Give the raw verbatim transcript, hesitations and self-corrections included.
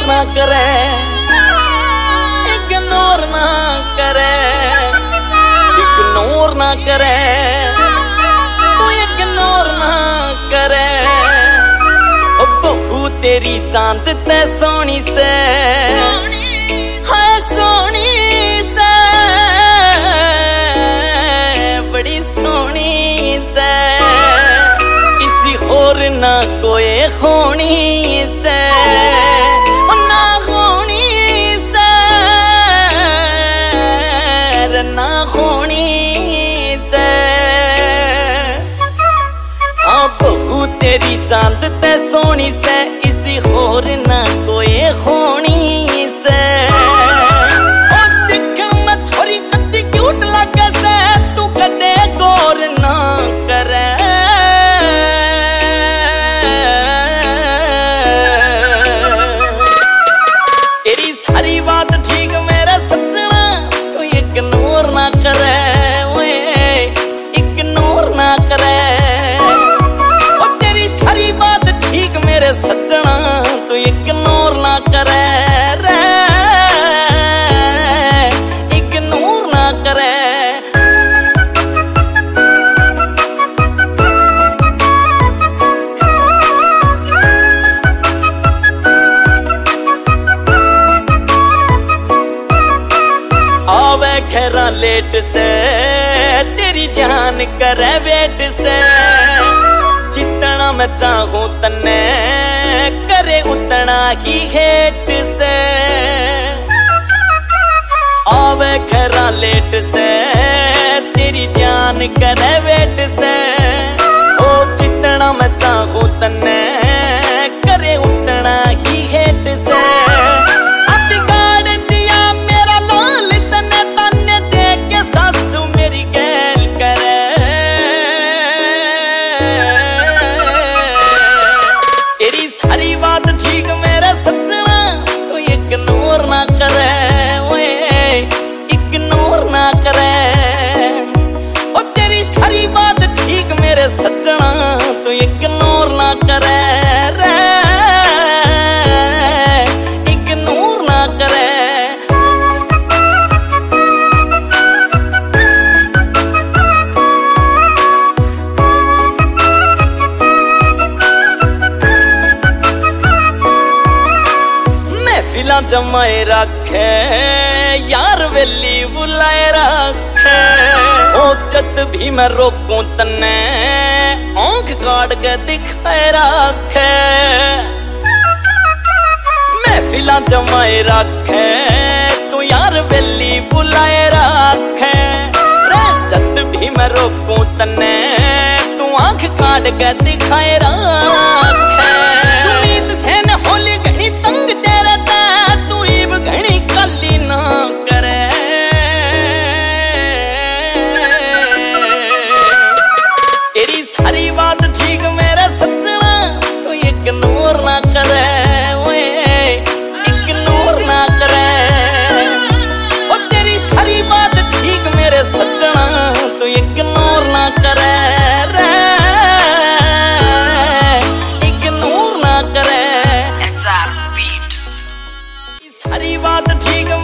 ना करे, इग्नोर ना करे, इग्नोर ना करे, तू इग्नोर ना करे। ओ बहू तेरी चांद ते सोनी से, हाय सोनी से, बड़ी सोनी से, इसी होर ना कोई खोनी से, ना खोनी से, ना खोनी से। हाँ बहू तेरी चांद ते सोनी से, इसी होर ना कोई खोनी से। ओ दिखण में छोरी कत्ती क्यूट लगे से, तू कदे गौर ना करे। तेरी सारी बात ठीक मेरा सजना, तू इग्नोर ना करे, ओए इग्नोर ना करे। ओ तेरी सारी बात ठीक मेरे सजना, तू इग्नोर ना करे रे, इग्नोर ना करे। आवे खैरा लेट से, तेरी जान करे वेट से, जितना मैं चाहूं तन्ने करे उतना ही हेट से। आवे खैरा लेट से, तेरी जान करे वेट से, ओ जितना मैं चाहूं तन्ने करे उतना ही हेट से। सारी बात ठीक मेरा सजना, तू इग्नोर ना करे, ओए इग्नोर ना करे। ओ तेरी सारी बात ठीक मेरे सजना, तू इग्नोर ना करे रे, इग्नोर ना करे। फिला जमाए रखे, यार वेली बुलाए रखे। ओ जद भी मैं रोकूं तन्ने, आँख काट के दिखाए रखे। मैं फिला जमाए रखे, तू यार वेली बुलाए रखे। जद भी मैं रोकूं तन्ने, तू आँख काट के दिखाए रखे। सुमीत सेन होली घनी तंग तेरे, तू इब घनी काली ना करे। तेरी सारी बात ठीक मेरा सजना, तू इग्नोर ना करे, ओए इग्नोर ना करे। ओ तेरी सारी बात ठीक मेरे सजना, तू इग्नोर ना करे रे, इग्नोर ना करे। सारी बात ठीक